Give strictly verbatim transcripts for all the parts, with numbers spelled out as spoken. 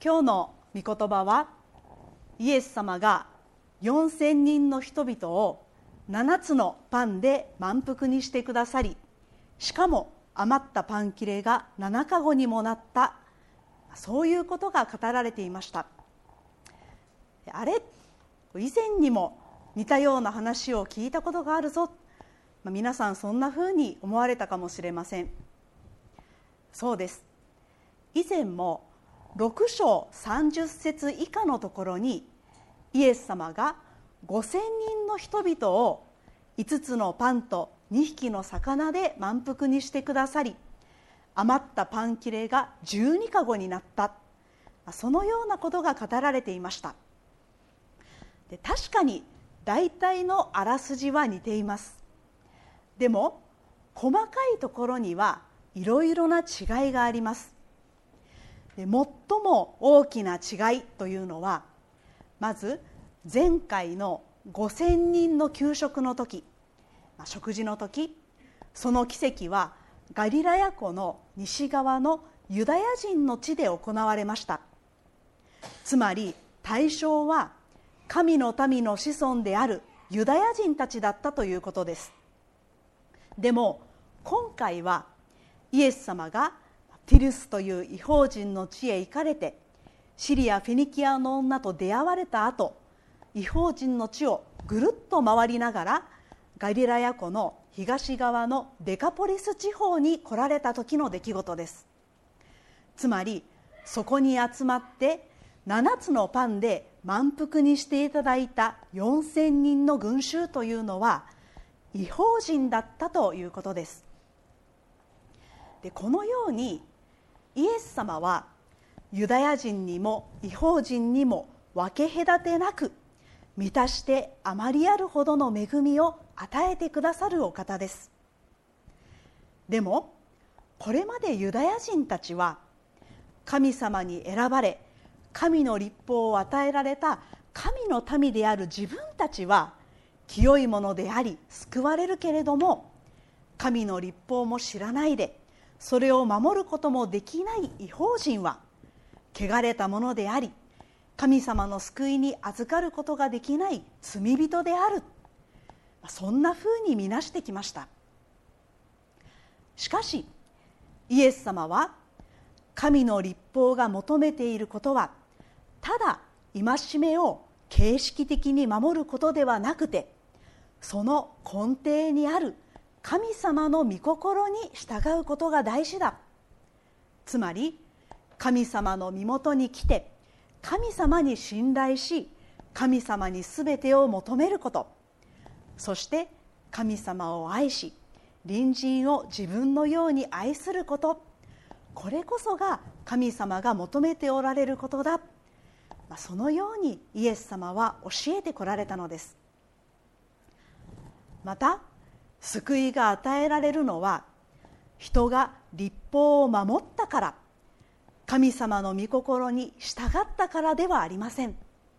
今日の御言葉は、イエス様がよんせんにんの人々をななつのパンで満腹にしてくださり、しかも余ったパン切れがななかごにもなった、そういうことが語られていました。あれ、以前にも似たような話を聞いたことがあるぞ、皆さんそんなふうに思われたかもしれません。そうです。以前もろく章さんじゅっ節以下のところに、イエス様がごせんにんの人々をいつつのパンとにひきの魚で満腹にしてくださり、余ったパン切れがじゅうにかごになった、そのようなことが語られていました。で、確かに大体のあらすじは似ています。でも細かいところにはいろいろな違いがあります。で、最も大きな違いというのは、まず前回のごせんにんの給食の時、食事の時、その奇跡はガリラヤ湖の西側のユダヤ人の地で行われました。つまり対象は神の民の子孫であるユダヤ人たちだったということです。でも今回はイエス様がティルスという異邦人の地へ行かれて、シリア・フェニキアの女と出会われた後、異邦人の地をぐるっと回りながらガリラヤ湖の東側のデカポリス地方に来られた時の出来事です。つまりそこに集まってななつのパンで満腹にしていただいたよんせんにんの群衆というのは異邦人だったということです。で、このようにイエス様はユダヤ人にも異邦人にも分け隔てなく、満たしてあまりあるほどの恵みを与えてくださるお方です。でもこれまでユダヤ人たちは神様に選ばれ、神の律法を与えられた神の民である自分たちは清いものであり救われるけれども、神の律法も知らないでそれを守ることもできない異邦人は汚れたものであり、神様の救いに預かることができない罪人である、そんなふうに見なしてきました。しかしイエス様は神の律法が求めていることは、ただ戒めを形式的に守ることではなくて、その根底にある神様の御心に従うことが大事だ。つまり神様の身元に来て神様に信頼し、神様にすべてを求めること、そして神様を愛し隣人を自分のように愛すること、これこそが神様が求めておられることだ。そのようにイエス様は教えてこられたのです。また救いが与えられるのは、人が律法を守ったから、神様の御心に従ったからではありません。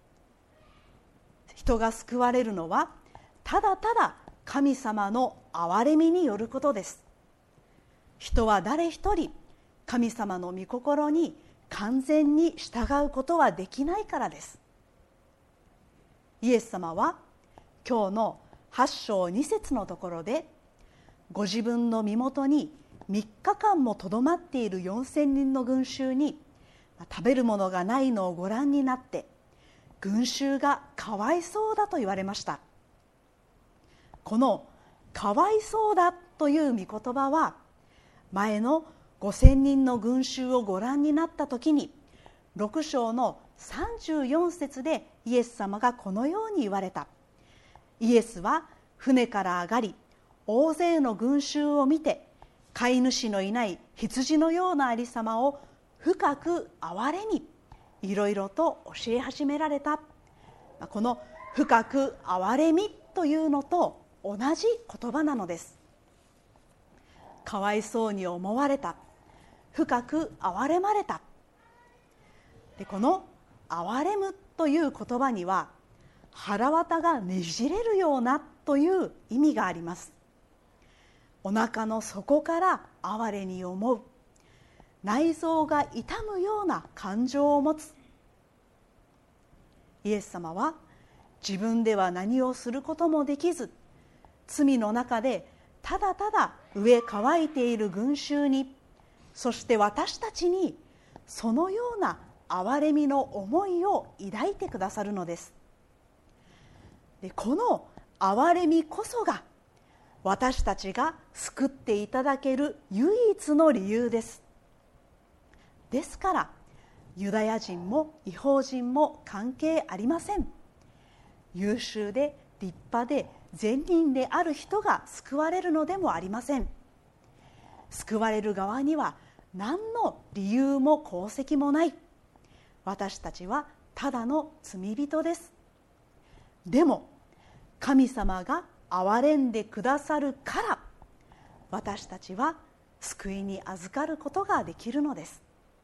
人が救われるのはただただ神様の憐れみによることです。人は誰一人神様の御心に完全に従うことはできないからです。イエス様は今日のはち章に節のところで、ご自分の身元にみっかかんもとどまっているよんせんにんの群衆に食べるものがないのをご覧になって、群衆がかわいそうだと言われました。このかわいそうだという御言葉は、前のごせんにんの群衆をご覧になった時にろく章のさんじゅうよん節でイエス様がこのように言われた。イエスは船から上がり、大勢の群衆を見て、飼い主のいない羊のようなありさまを深く憐れみ、いろいろと教え始められた。この深く憐れみというのと同じ言葉なのです。かわいそうに思われた、深く憐れまれた。で、この憐れむという言葉には、腹渡がねじれるようなという意味があります。お腹の底から哀れに思う、内臓が痛むような感情を持つ、 イエス様は自分では何をすることもできず、罪の中でただただ飢え渇いている群衆に、そして私たちにそのような憐れみの思いを抱いてくださるのです。で、この憐れみこそが私たちが救っていただける唯一の理由です。ですからユダヤ人も異邦人も関係ありません。優秀で立派で善人である人が救われるのでもありません。救われる側には何の理由も功績もない。私たちはただの罪人です。でも神様が憐れんでくださるから私たちは救いに預かることができるのです。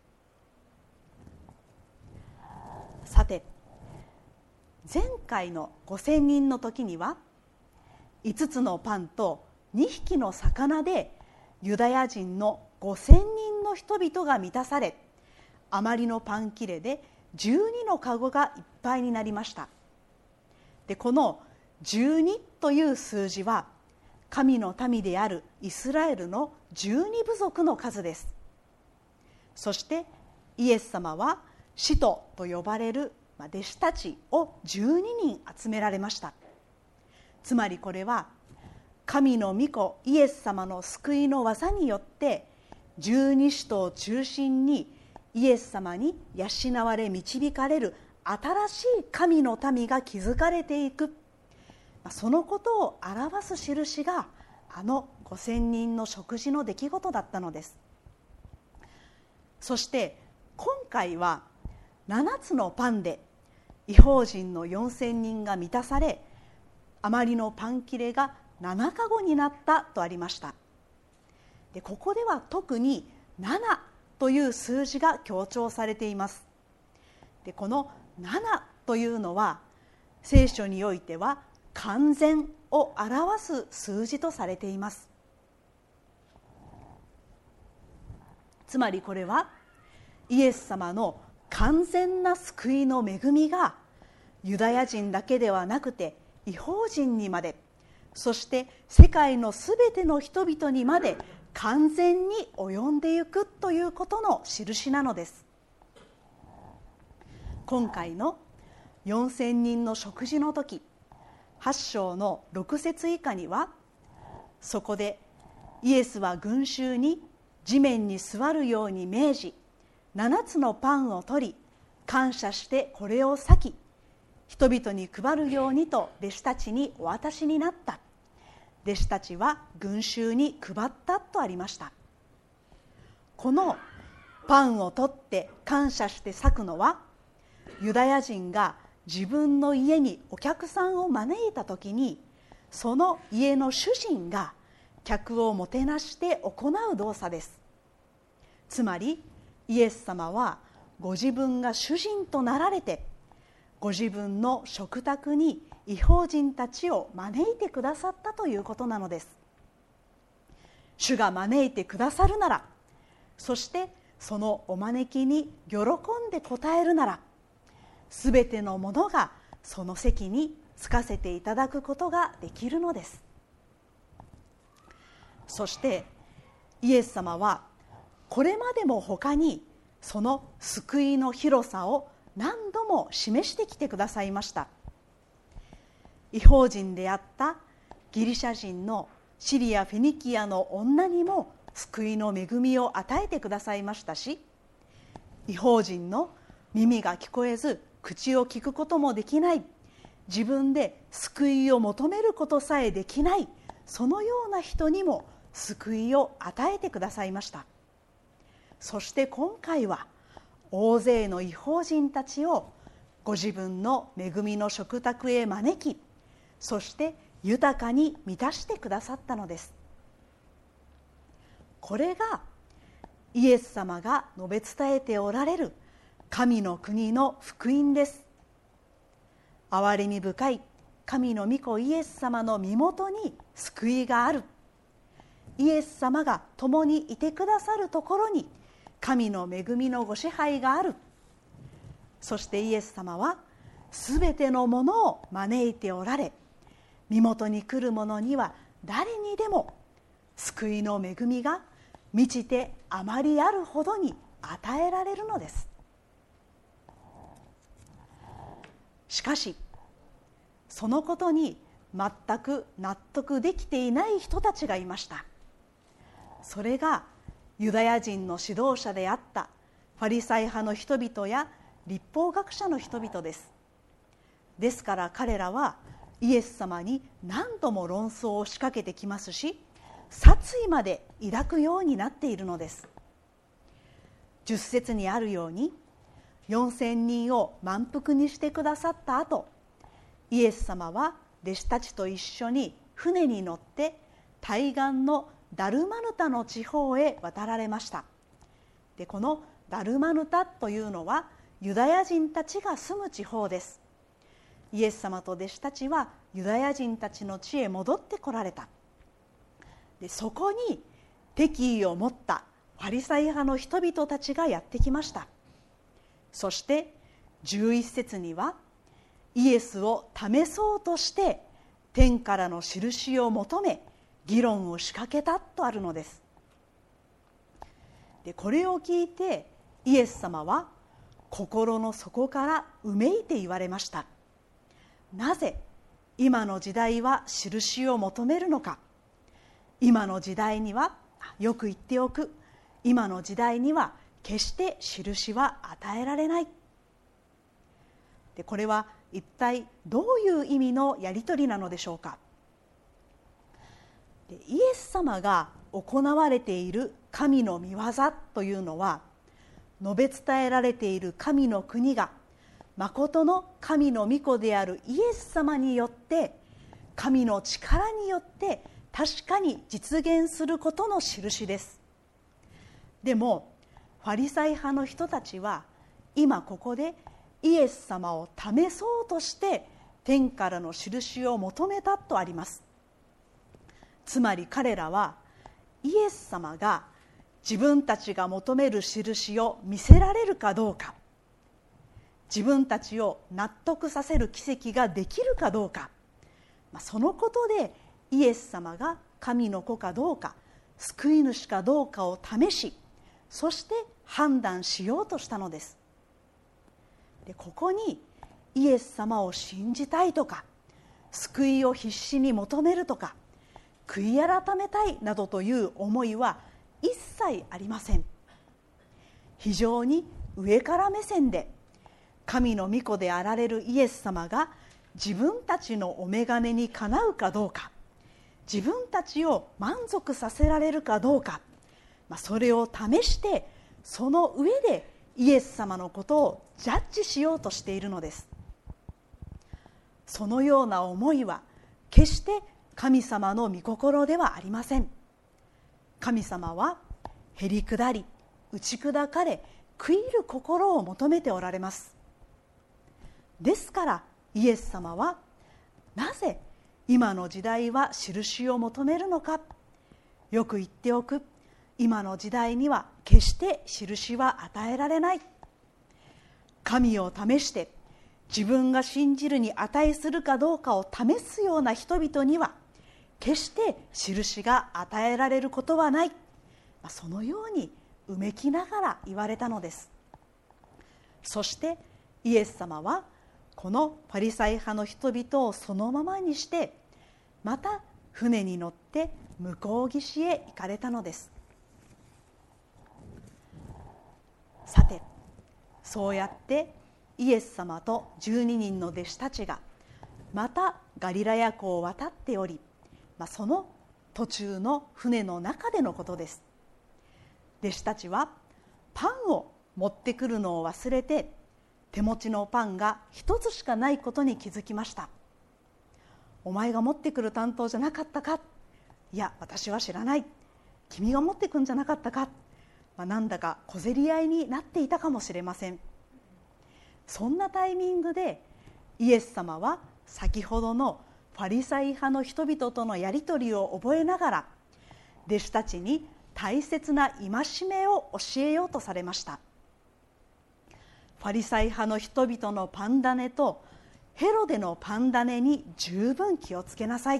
さて、前回のごせんにんの時にはいつつのパンとにひきの魚でユダヤ人のごせんにんの人々が満たされ、あまりのパン切れでじゅうにのかごがいっぱいになりました。で、このじゅうにという数字は神の民であるイスラエルのじゅうに部族の数です。そしてイエス様は使徒と呼ばれる弟子たちをじゅうににん集められました。つまりこれは神の御子イエス様の救いの技によって十二使徒を中心にイエス様に養われ導かれる新しい神の民が築かれていく、そのことを表す印があのごせんにんの食事の出来事だったのです。そして今回はななつのパンで異邦人のよんせんにんが満たされ、あまりのパン切れがななかごになったとありました。で、ここでは特にななという数字が強調されています。で、このななというのは聖書においては完全を表す数字とされています。つまりこれはイエス様の完全な救いの恵みがユダヤ人だけではなくて異邦人にまで、そして世界のすべての人々にまで完全に及んでいくということの印なのです。今回のよんせんにんの食事の時、はち章のろく節以下には、そこでイエスは群衆に地面に座るように命じ、ななつのパンを取り感謝してこれを裂き、人々に配るようにと弟子たちにお渡しになった。弟子たちは群衆に配ったとありました。このパンを取って感謝して裂くのは、ユダヤ人が自分の家にお客さんを招いた時に、その家の主人が客をもてなして行う動作です。つまりイエス様はご自分が主人となられて、ご自分の食卓に異邦人たちを招いてくださったということなのです。主が招いてくださるなら、そしてそのお招きに喜んで応えるなら、すべてのものがその席につかせていただくことができるのです。そしてイエス様はこれまでも他にその救いの広さを何度も示してきてくださいました。異邦人であったギリシャ人のシリア・フェニキアの女にも救いの恵みを与えてくださいましたし、異邦人の耳が聞こえず口を聞くこともできない、自分で救いを求めることさえできない、そのような人にも救いを与えてくださいました。そして今回は大勢の異邦人たちをご自分の恵みの食卓へ招き、そして豊かに満たしてくださったのです。これがイエス様が述べ伝えておられる神の国の福音です。憐れみ深い神の御子イエス様の身元に救いがある。イエス様が共にいてくださるところに神の恵みのご支配がある。そしてイエス様はすべてのものを招いておられ、身元に来る者には誰にでも救いの恵みが満ちてあまりあるほどに与えられるのです。しかしそのことに全く納得できていない人たちがいました。それがユダヤ人の指導者であったファリサイ派の人々や律法学者の人々です。ですから彼らはイエス様に何度も論争を仕掛けてきますし、殺意まで抱くようになっているのです。十節にあるように、よんせんにんを満腹にしてくださった後、イエス様は弟子たちと一緒に船に乗って対岸のダルマヌタの地方へ渡られました。で、このダルマヌタというのはユダヤ人たちが住む地方です。イエス様と弟子たちはユダヤ人たちの地へ戻ってこられた。で、そこに敵意を持ったファリサイ派の人々たちがやってきました。そしてじゅういっ節には、イエスを試そうとして天からの印を求め議論を仕掛けたとあるのです。で、これを聞いてイエス様は心の底からうめいて言われました。なぜ今の時代は印を求めるのか。今の時代には、よく言っておく、今の時代には決して印は与えられない。で、これは一体どういう意味のやり取りなのでしょうか。で、イエス様が行われている神の御業というのは、述べ伝えられている神の国が誠の神の御子であるイエス様によって、神の力によって確かに実現することの印です。でもファリサイ派の人たちは今ここでイエス様を試そうとして天からの印を求めたとあります。つまり彼らはイエス様が自分たちが求める印を見せられるかどうか、自分たちを納得させる奇跡ができるかどうか、そのことでイエス様が神の子かどうか、救い主かどうかを試し、そして判断しようとしたのです。で、ここにイエス様を信じたいとか、救いを必死に求めるとか、悔い改めたいなどという思いは一切ありません。非常に上から目線で、神の御子であられるイエス様が自分たちのお眼鏡にかなうかどうか、自分たちを満足させられるかどうか、それを試してその上でイエス様のことをジャッジしようとしているのです。そのような思いは決して神様の御心ではありません。神様はへりくだり打ち砕かれ悔いる心を求めておられます。ですからイエス様はなぜ今の時代は印を求めるのか。よく言っておく、今の時代には決して印は与えられない。神を試して自分が信じるに値するかどうかを試すような人々には決して印が与えられることはない。そのようにうめきながら言われたのです。そしてイエス様はこのパリサイ派の人々をそのままにして、また船に乗って向こう岸へ行かれたのです。さて、そうやってイエス様とじゅうににんの弟子たちがまたガリラヤ湖を渡っており、まあ、その途中の船の中でのことです。弟子たちはパンを持ってくるのを忘れて、手持ちのパンが一つしかないことに気づきました。お前が持ってくる担当じゃなかったか。いや、私は知らない。君が持ってくんじゃなかったか。まあ、なんだか小競り合いになっていたかもしれません。そんなタイミングでイエス様は先ほどのファリサイ派の人々とのやり取りを覚えながら、弟子たちに大切な戒めを教えようとされました。ファリサイ派の人々のパン種とヘロデのパン種に十分気をつけなさい。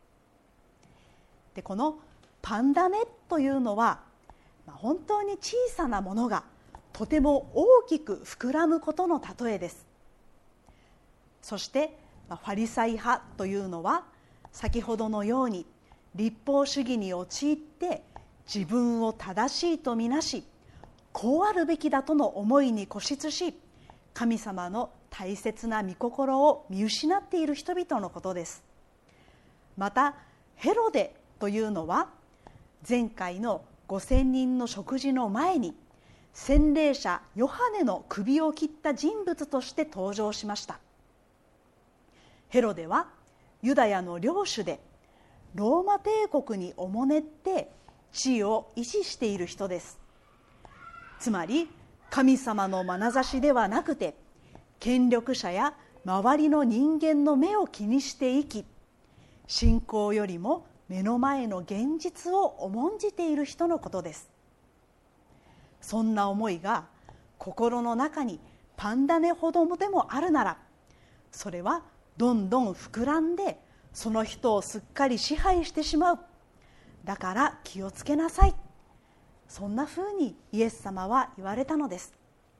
で、このパン種というのは、まあ、本当に小さなものがとても大きく膨らむことの例えです。そして、まあ、ファリサイ派というのは先ほどのように律法主義に陥って自分を正しいとみなし、こうあるべきだとの思いに固執し、神様の大切な御心を見失っている人々のことです。またヘロデというのは前回のごせんにんの食事の前に洗礼者ヨハネの首を切った人物として登場しました。ヘロデはユダヤの領主で、ローマ帝国におもねって地位を維持している人です。つまり神様の眼差しではなくて、権力者や周りの人間の目を気にして生き、信仰よりも目の前の現実を重んじている人のことです。そんな思いが心の中にパン種ほどでもあるなら、それはどんどん膨らんでその人をすっかり支配してしまう。だから気をつけなさい。そんなふうにイエス様は言われたのです。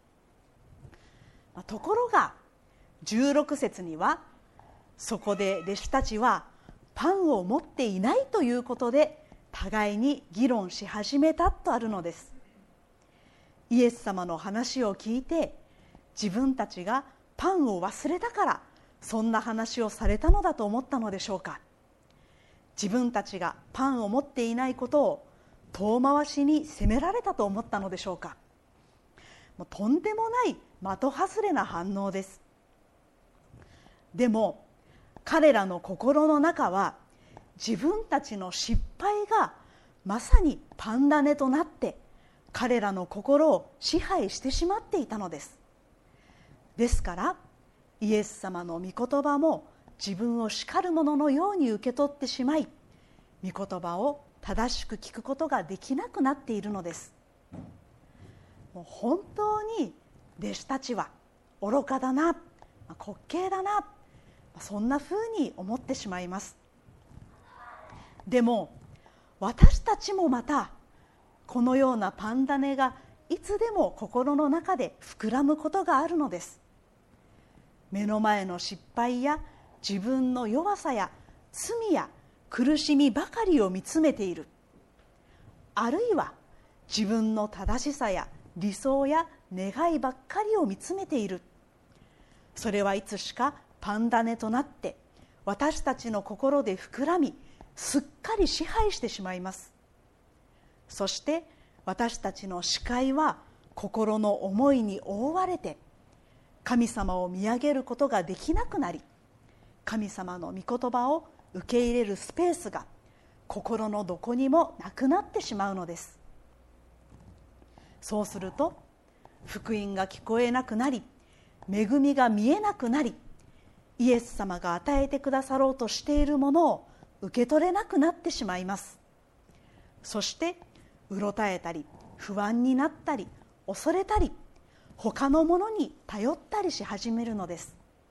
ところがじゅうろく節には、そこで弟子たちはパンを持っていないということで互いに議論し始めたとあるのです。イエス様の話を聞いて、自分たちがパンを忘れたからそんな話をされたのだと思ったのでしょうか。自分たちがパンを持っていないことを遠回しに責められたと思ったのでしょうか。もうとんでもない的外れな反応です。でも彼らの心の中は、自分たちの失敗がまさにパン種となって彼らの心を支配してしまっていたのです。ですからイエス様の御言葉も自分を叱るもののように受け取ってしまい、御言葉を正しく聞くことができなくなっているのです。もう本当に弟子たちは愚かだな、滑稽だな、そんなふうに思ってしまいます。でも私たちもまたこのようなパン種がいつでも心の中で膨らむことがあるのです。目の前の失敗や自分の弱さや罪や苦しみばかりを見つめている。あるいは自分の正しさや理想や願いばっかりを見つめている。それはいつしかパン種となって私たちの心で膨らみ、すっかり支配してしまいます。そして私たちの視界は心の思いに覆われて、神様を見上げることができなくなり、神様の御言葉を受け入れるスペースが心のどこにもなくなってしまうのです。そうすると福音が聞こえなくなり、恵みが見えなくなり、イエス様が与えてくださろうとしているものを受け取れなくなってしまいます。そしてうろたえたり不安になったり恐れたり、他のものに頼ったりし始めるのです。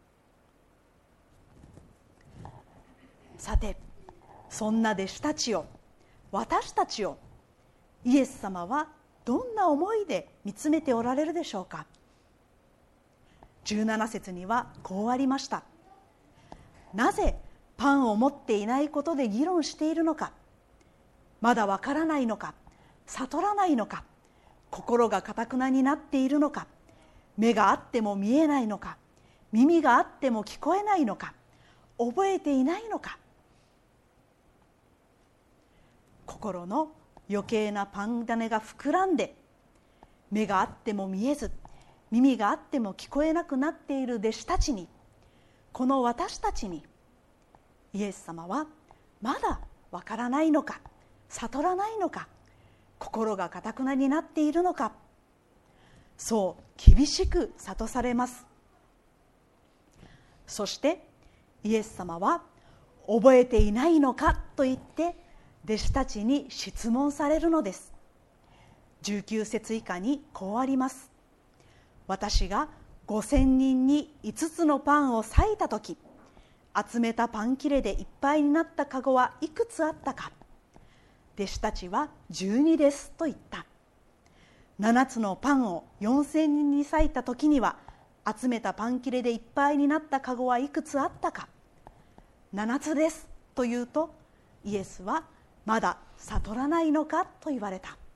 さて、そんな弟子たちを、私たちをイエス様はどんな思いで見つめておられるでしょうか。じゅうなな節にはこうありました。なぜパンを持っていないことで議論しているのか、まだわからないのか、悟らないのか、心が堅くなになっているのか、目があっても見えないのか、耳があっても聞こえないのか、覚えていないのか。心の余計なパン種が膨らんで、目があっても見えず、耳があっても聞こえなくなっている弟子たちに、この私たちにイエス様はまだわからないのか、悟らないのか、心が堅くなになっているのか、そう厳しく諭されます。そしてイエス様は覚えていないのかと言って弟子たちに質問されるのです。じゅうきゅう節以下にこうあります。私がごせんにんにいつつのパンを裂いたとき、集めたパン切れでいっぱいになったかごはいくつあったか。弟子たちはじゅうにですと言った。ななつのパンをよんせんにんに裂いたときには、集めたパン切れでいっぱいになったかごはいくつあったか。ななつですと言うと、イエスはまだ悟らないのかと言われた。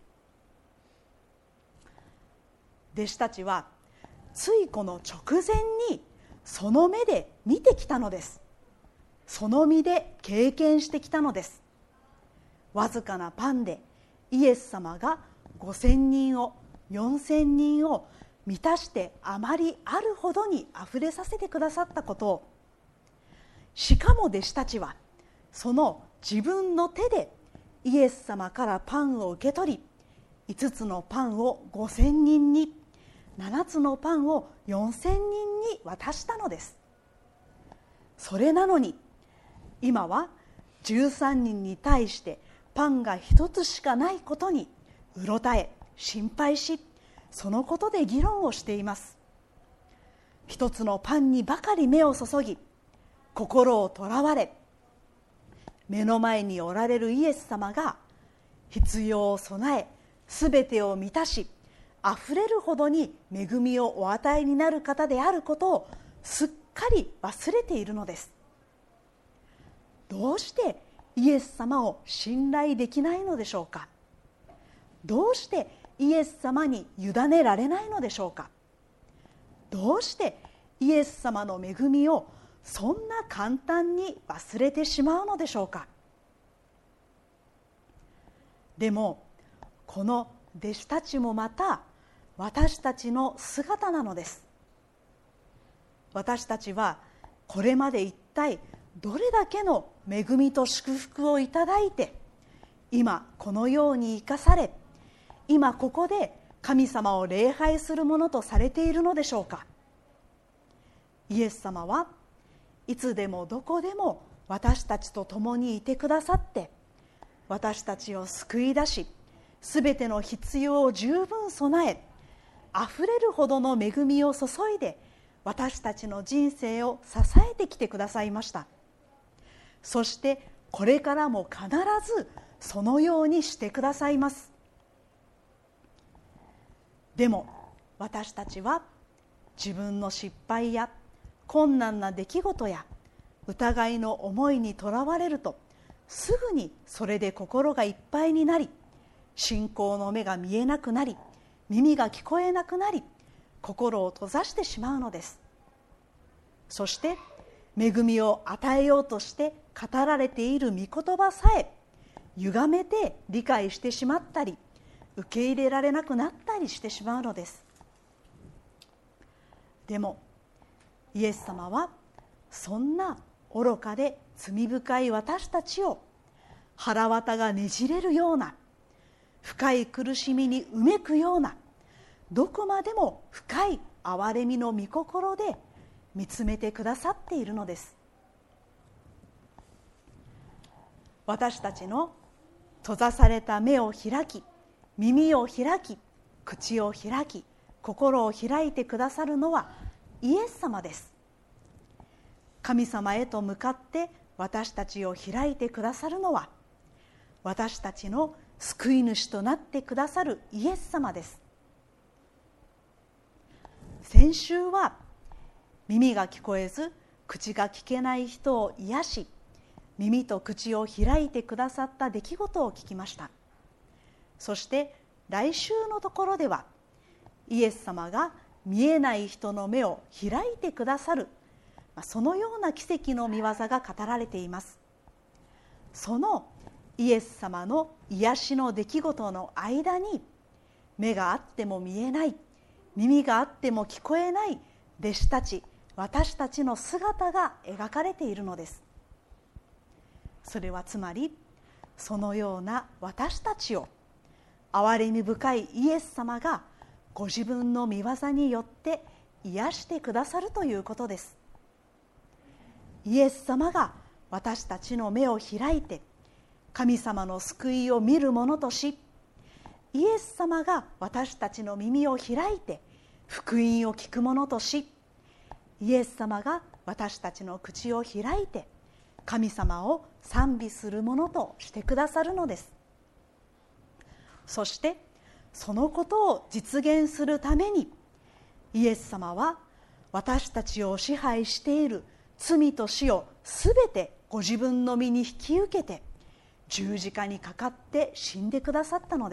弟子たちはついこの直前にその目で見てきたのです。その身で経験してきたのです。わずかなパンでイエス様がごせんにんをよんせんにんを満たしてあまりあるほどにあふれさせてくださったことを、しかも弟子たちはその自分の手でイエス様からパンを受け取り、いつつのパンをごせんにんに、ななつのパンをよんせんにんに渡したのです。それなのに今はじゅうさんにんに対してパンがひとつしかないことにうろたえ心配し、そのことで議論をしています。一つのパンにばかり目を注ぎ、心をとらわれ、目の前におられるイエス様が必要を備え、すべてを満たし、あふれるほどに恵みをお与えになる方であることをすっかり忘れているのです。どうしてイエス様を信頼できないのでしょうか。どうしてイエス様に委ねられないのでしょうか。どうしてイエス様の恵みをそんな簡単に忘れてしまうのでしょうか。でもこの弟子たちもまた私たちの姿なのです。私たちはこれまで一体どれだけの恵みと祝福をいただいて、今このように生かされ、今ここで神様を礼拝するものとされているのでしょうか。イエス様はいつでもどこでも私たちと共にいてくださって、私たちを救い出し、すべての必要を十分備え、あふれるほどの恵みを注いで私たちの人生を支えてきてくださいました。そしてこれからも必ずそのようにしてくださいます。でも私たちは自分の失敗や困難な出来事や疑いの思いにとらわれると、すぐにそれで心がいっぱいになり、信仰の目が見えなくなり、耳が聞こえなくなり、心を閉ざしてしまうのです。そして恵みを与えようとして語られている御言葉さえ歪めて理解してしまったり、受け入れられなくなったりしてしまうのです。でもイエス様はそんな愚かで罪深い私たちを腹渡がねじれるような、深い苦しみにうめくような、どこまでも深い憐れみの御心で見つめてくださっているのです。私たちの閉ざされた目を開き、耳を開き、口を開き、心を開いてくださるのはイエス様です。神様へと向かって私たちを開いてくださるのは、私たちの救い主となってくださるイエス様です。先週は耳が聞こえず口が聞けない人を癒し、耳と口を開いてくださった出来事を聞きました。そして来週のところでは、イエス様が見えない人の目を開いてくださる、そのような奇跡の御業が語られています。そのイエス様の癒しの出来事の間に、目があっても見えない、耳があっても聞こえない弟子たち、私たちの姿が描かれているのです。それはつまり、そのような私たちを憐れみ深いイエス様がご自分の御業によって癒してくださるということです。イエス様が私たちの目を開いて神様の救いを見るものとし、イエス様が私たちの耳を開いて福音を聞くものとし、イエス様が私たちの口を開いて神様を賛美するものとしてくださるのです。そしてそのことを実現するために、イエス様は私たちを支配している罪と死をすべてご自分の身に引き受けて十字架にかかって死んでくださったのです。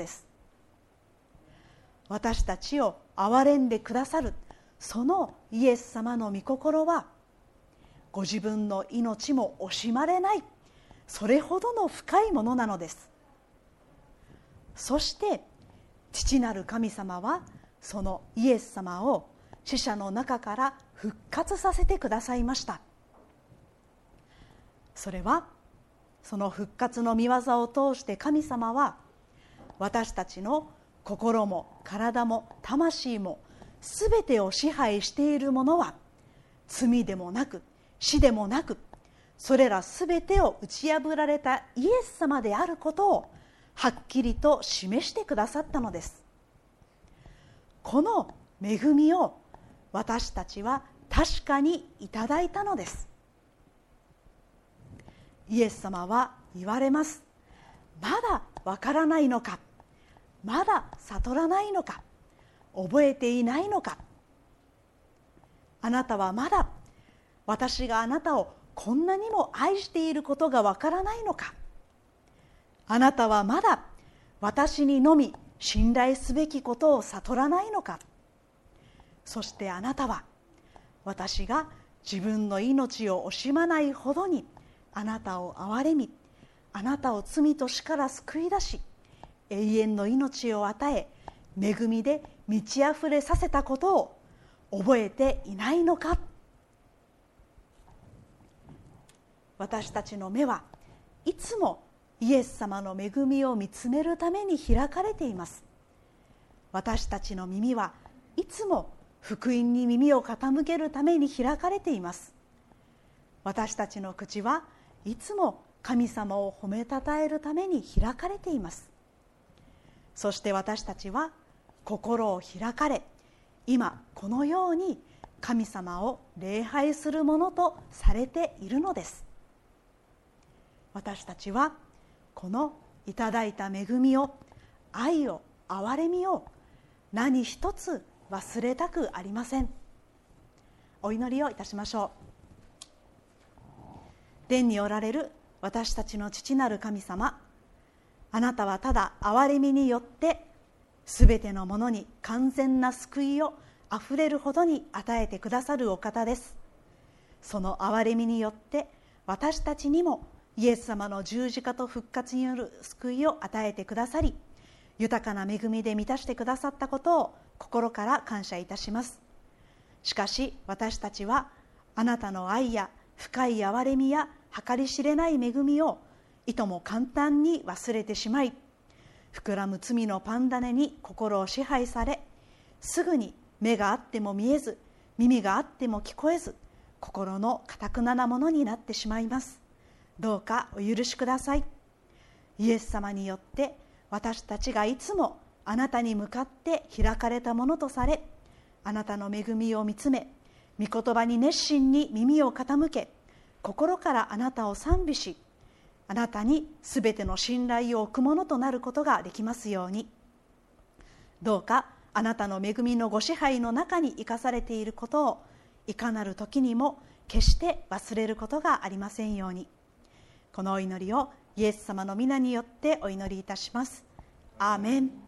私たちを憐れんでくださるそのイエス様の御心は、ご自分の命も惜しまれない、それほどの深いものなのです。そして父なる神様はそのイエス様を死者の中から復活させてくださいました。それはその復活の御業を通して神様は私たちの心も体も魂もすべてを支配しているものは罪でもなく死でもなく、それらすべてを打ち破られたイエス様であることをはっきりと示してくださったのです。この恵みを私たちは確かにいただいたのです。イエス様は言われます。まだわからないのか、まだ悟らないのか、覚えていないのか、あなたはまだ私があなたをこんなにも愛していることがわからないのか、あなたはまだ私にのみ信頼すべきことを悟らないのか、そしてあなたは私が自分の命を惜しまないほどにあなたを憐れみ、あなたを罪と死から救い出し、永遠の命を与え、恵みで満ち溢れさせたことを覚えていないのか。私たちの目はいつもイエス様の恵みを見つめるために開かれています。私たちの耳はいつも福音に耳を傾けるために開かれています。私たちの口はいつも神様を褒めたたえるために開かれています。そして私たちは心を開かれ、今このように神様を礼拝するものとされているのです。私たちはこのいただいた恵みを、愛を、憐れみを何一つ忘れたくありません。お祈りをいたしましょう。天におられる私たちの父なる神様、あなたはただ憐れみによってすべてのものに完全な救いをあふれるほどに与えてくださるお方です。その憐れみによって私たちにもイエス様の十字架と復活による救いを与えてくださり、豊かな恵みで満たしてくださったことを心から感謝いたします。しかし私たちはあなたの愛や深い憐れみや計り知れない恵みをいとも簡単に忘れてしまい、膨らむ罪のパン種に心を支配され、すぐに目があっても見えず、耳があっても聞こえず、心の堅ななものになってしまいます。どうかお許しください。イエス様によって私たちがいつもあなたに向かって開かれたものとされ、あなたの恵みを見つめ、御言葉に熱心に耳を傾け、心からあなたを賛美し、あなたにすべての信頼を置くものとなることができますように。どうかあなたの恵みのご支配の中に生かされていることを、いかなる時にも決して忘れることがありませんように。このお祈りをイエス様の皆によってお祈りいたします。アーメン。